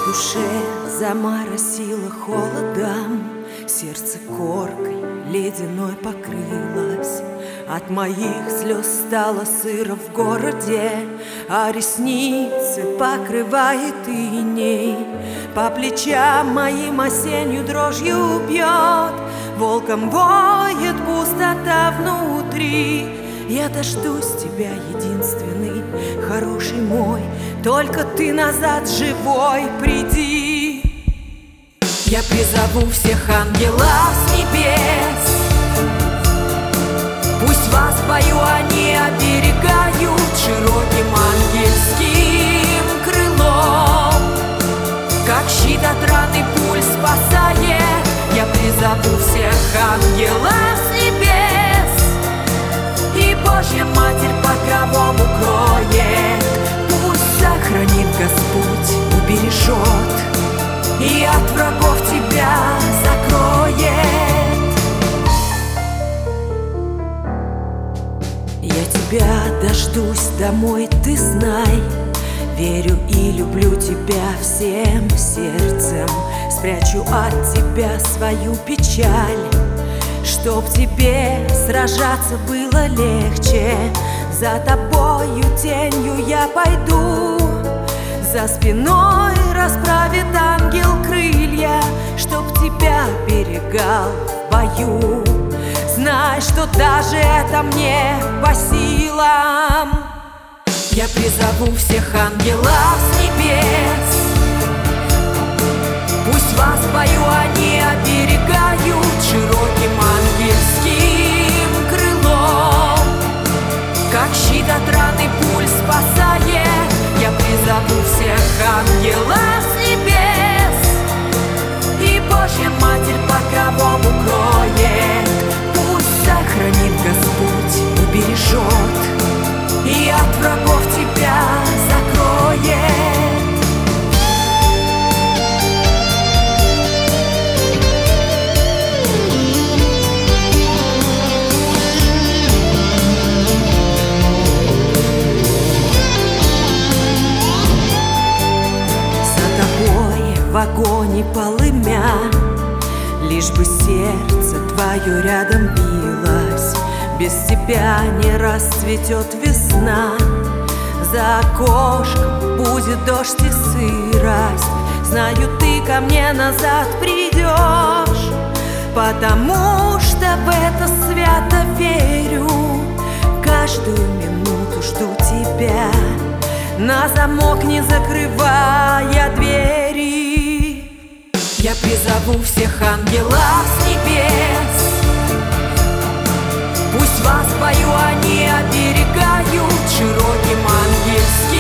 душе заморосило холодом, сердце коркой ледяной покрылось. От моих слез стало сыро в городе, а ресницы покрывает иней. По плечам моим осенью дрожью бьет, волком воет пустота внутри. Я дождусь тебя, единственный, хороший мой, только ты назад живой приди. Я призову всех ангелов с небес, пусть вас в бою они оберегают широким ангельским крылом. Как щит от раны пуль спасает, я призову всех ангелов с небес, и Божья Матерь покровом укроет. Пусть сохранит Господь, убережет, и от врагов тебя закроет. Я тебя дождусь домой, ты знай, верю и люблю тебя всем сердцем. Спрячу от тебя свою печаль, чтоб тебе сражаться было легче. За тобою тенью я пойду, за спиной расправит ангел крылья, чтоб тебя берегал в бою. Знай, что даже это мне по силам. Я призову всех ангелов с небес, пусть вас в бою они оберегают широким ангельским крылом. Как щит от раны пуль спасает, я призову всех ангелов с небес, и Божья Матерь покровом укроет. Пусть сохранит Господь, убережет, и от врагов тебя закроет. В огонь полымя, лишь бы сердце твое рядом билось. Без тебя не расцветет весна, за окошком будет дождь и сырость. Знаю, ты ко мне назад придешь, потому что в это свято верю. Каждую минуту жду тебя, на замок не закрывая двери. Я призову всех ангелов с небес, пусть вас в бою они оберегают широким ангельским